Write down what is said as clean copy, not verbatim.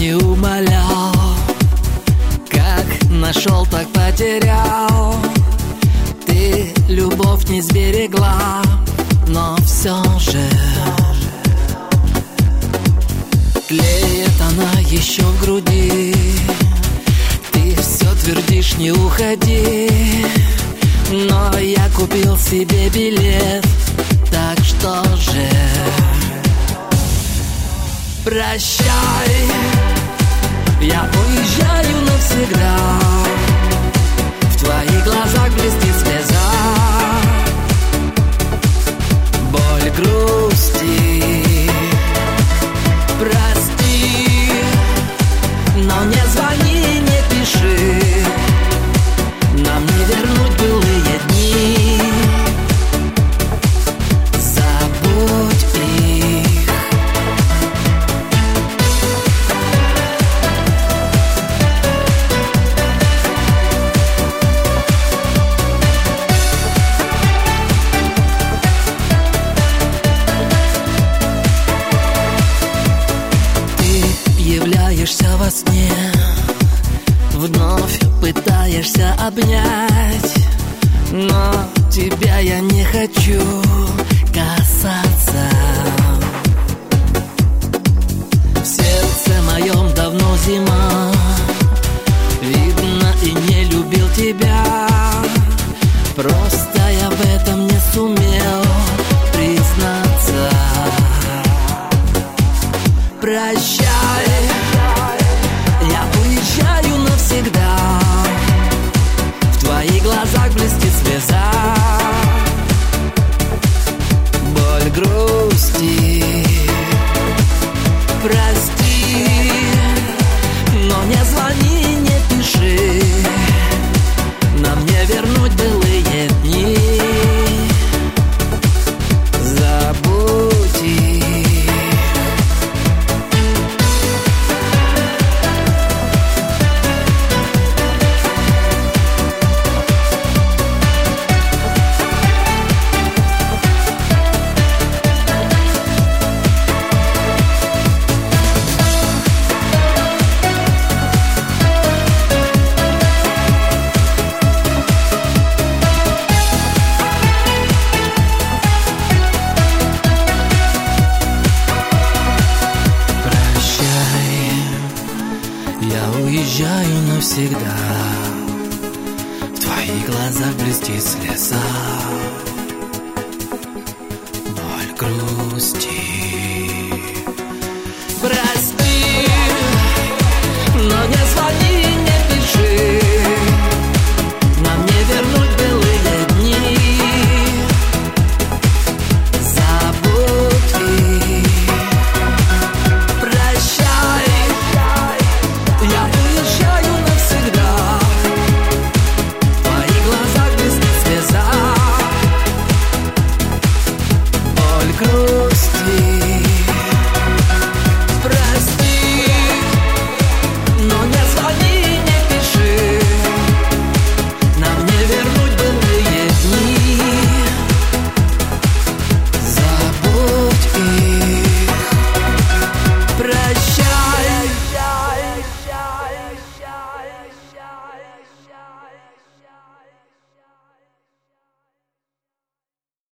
не умолял, как нашел, так потерял. Ты любовь не сберегла, но все же тлеет она еще в груди. Ты все твердишь, не уходи, но я купил себе билет, так что же прощай, я уезжаю навсегда. В твоих глазах блестит слеза, боль грусти. Прости, но не звони, не пиши, нам не вернуть былые дни. Забудь их. Являешься во сне, вновь пытаешься обнять, но тебя я не хочу касаться. В сердце моем давно зима, видно, и не любил тебя. Просто я в этом не сумел признаться. Прощай, я уезжаю навсегда. В твоих глазах блестит слеза, боль грусти. Прости, но не звони, не пиши, нам не вернуть былые дни. Забудь их. Я уезжаю навсегда. В твоих глазах блестит слеза, боль грусти.